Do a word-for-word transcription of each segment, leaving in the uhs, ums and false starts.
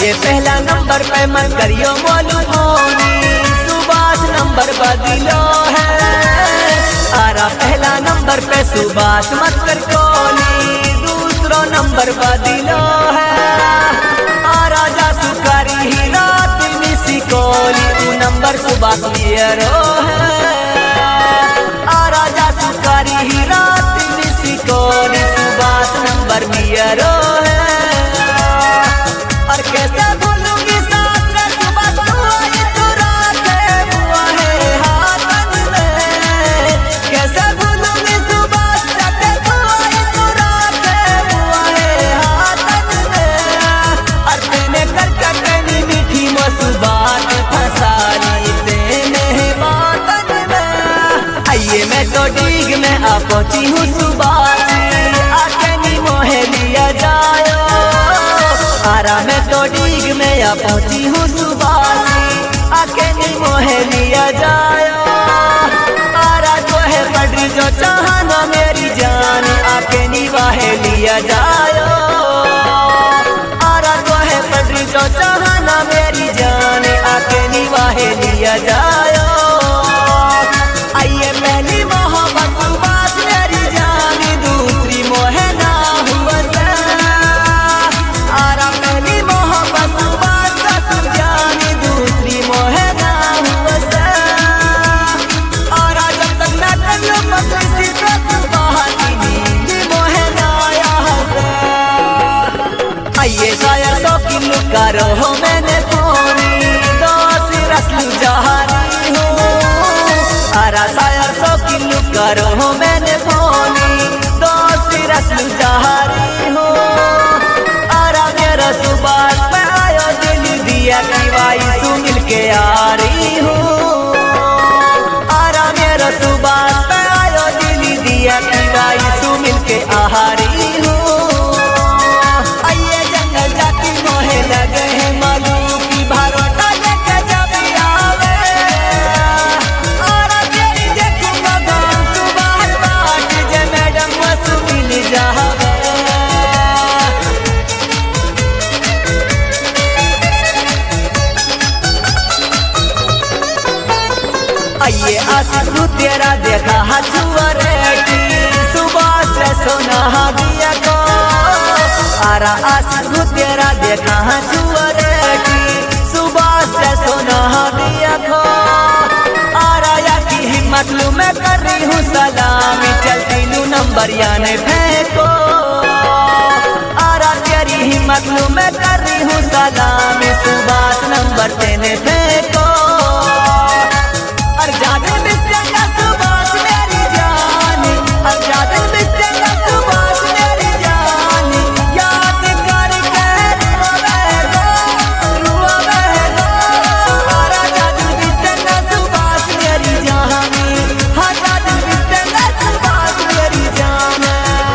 आइए पहला नंबर पे मत करियो मोलू मोनी, सुभाष नंबर बदलो है। आरा पहला नंबर पे सुभाष मत कर कोनी, दूसरो नंबर बदलो है। आरा जा सुकारी ही रात मिसी कोली, तू नंबर सुभाष लियरो है। आरा जा सुकारी ही रात मिसी कोली, सुभाष नंबर लियरो है। और कैसे भूलूंगी साथ में सुबह तू आई तू रात हुआ है हाथन में। कैसे भूलूंगी सुबह जाके तू आई तू रात हुआ है हाथन में। और तेने कर कटनी मीठी मुस्बात फसाली तेने बातन में। आइए मैं तो डीग में आ पहुंची हूँ सुभाष, आके नी मोहे लिया जायो। आरा मैं तो डीग में आ पहुंची हूँ सुबासी, आके नी मोहे लिया जायो। आरा तो है पड़ी जो चाहना मेरी जान, आके नी वाहे लिया जायो। आरा तो है पड़ी जो चाहना मेरी जान, आके नी वाहे लिया जायो। आइए पहली मोहब्बत सुबास मेरी जान, दूसरी मोहे ना हुआ से। आरा पहली मोहब्बत सुबास का तू जानी, दूसरी मोहे ना हुआ से। आरा जब तक मैं करियो मकसी तो सुबास नींदी मोहे ना आया से। आइए शायर सौ किलो करो हो मैंने फोनी, दोस्त रस्लू जहारी हो। आरा शायर सौ किलो करो हो मैंने फोनी, दोस्त रस्लू जहारी हो। आरा मेरा सुबास पे आयो दिल दिया दीवाई सु मिल के आ रही हूँ। आरा मेरा सुबास पे आयो दिल दिया दीवाई सु मिल के आ रही हूँ। आइए जंगल जाती मोहे लगे है मालूम की भारोटा लेके जब आवे। आरा तेरी देखूंगा गाँव सुबास बाट, जे मैडम मसु मिल जावे। आइए आशिक तू तेरा देखा हछुआ रेटी, सुभाष से सोना दिया को। आरा आशिक तू तेरा देखा हछुआ रेटी, सुभाष से सोना दिया को। आरा या की हिम्मत लू मैं कर रही हूँ सलामी, चलती लू नंबर याने फेंको। आरा तेरी हिम्मत लू मैं कर रही हूँ सलामी, सुभाष नंबर तेने फेंको। और ज्यादा मिस्टेक सुभाष मेरी जान, और ज्यादा मिस्टेक सुभाष मेरी जान। याद करके रुआवेगा रुआवेगा। आरा ज्यादा मिस्टेक सुभाष मेरी जान, हाँ ज्यादा मिस्टेक सुभाष मेरी जान।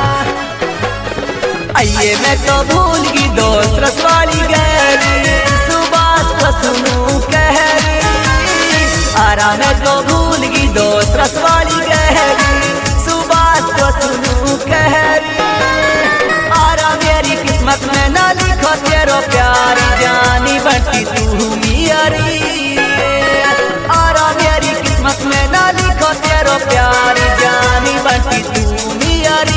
आइए मैं तो भूल गई दोस्त रसवाली गहरी, सुभाष तो सुनू कहरी। आरा मैं तो भूल गई दोस्त रसवाली गहरी, सुभाष तो सुनू कहरी। आरा मेरी किस्मत में ना लिखो तेरो प्यारी, जानी बनती तू मियारी। आरा मेरी किस्मत में ना लिखो तेरो प्यारी, जानी बनती तू मियारी।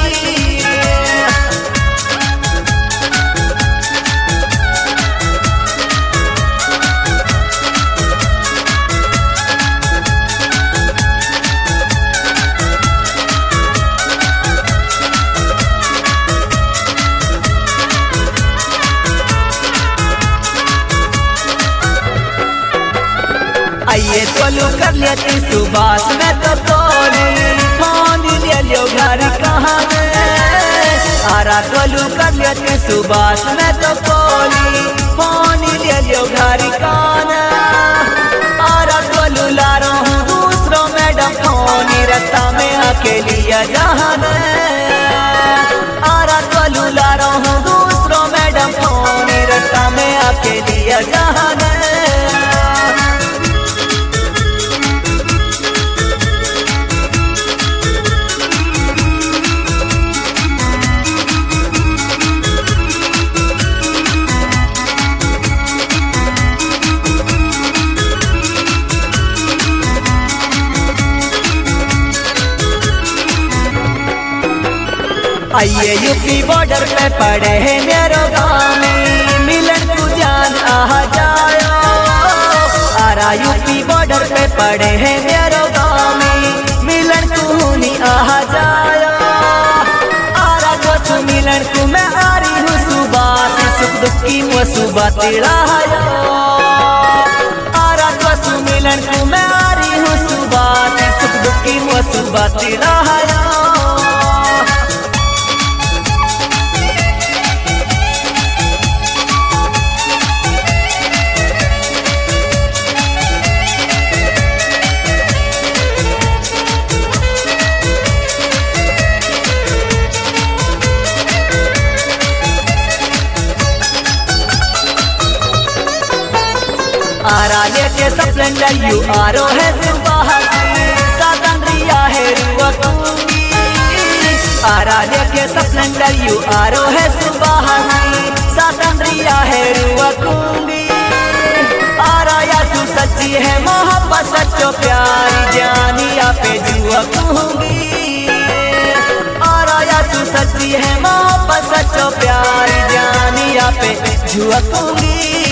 आइए तोलू कर लेती सुभाष में तो कोली, फोन ले लियो घर कहाँ में। आरा तोलू कर लेती सुभाष में तो कोली, फोन ले लियो घर कहाँ। आरा तोलू ला रहा हूँ दूसरों मैडम फोनी, रास्ता में अकेली जहान। आरा तोलू ला रहा हूँ दूसरों मैडम फोनी, रास्ता में अकेली जहान। बॉर्डर पे पड़े है मेरो गामी, मिलन को जान आ जायो। आरा यूपी बॉर्डर पे पड़े है मेरो गामी, मिलन को नहीं आ जायो। आरा को मिलन को मैं आ रही हूँ सुबह से, सुख दुख की वो सुबह तिड़ायो। आरा को मिलन को मैं आ रही हूँ सुबह से, सुख दुख की वो सुबह तिड़ायो। आरा लेके स्प्लेंडर यू आरो है सुबह साधन रिया है रुआ दूंगी। आरा लेके स्प्लेंडर यू आरो है सुबह साधन रिया है रुआ दूंगी। आरा यासु सच्ची है मोहब्बत सच्चो प्यारी, जानिया पे जुआ दूंगी। आरा यासु सच्ची है मोहब्बत सच्चो प्यारी, जानिया पे जुआ दूंगी।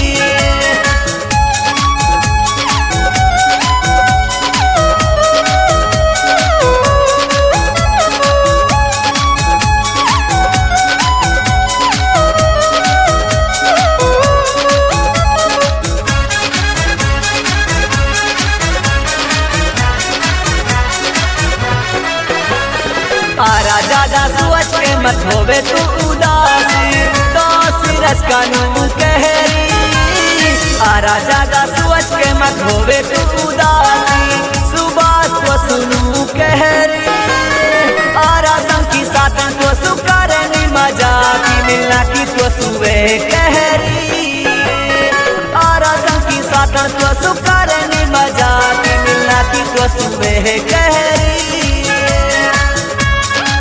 आरा ज्यादा सोच के मत होवे तू उदासी, दोस्त रस कानून कहरी। आरा ज्यादा सोच के मत होवे तू उदासी, सुबह तो सुनू कहरी। आरा संग की साथन तो सुकरनी मजा की, मिलना की तो सुबह कहरी। आरा संग की साथन तो सुकरनी मजा की, मिलना की तो सुबह कहरी।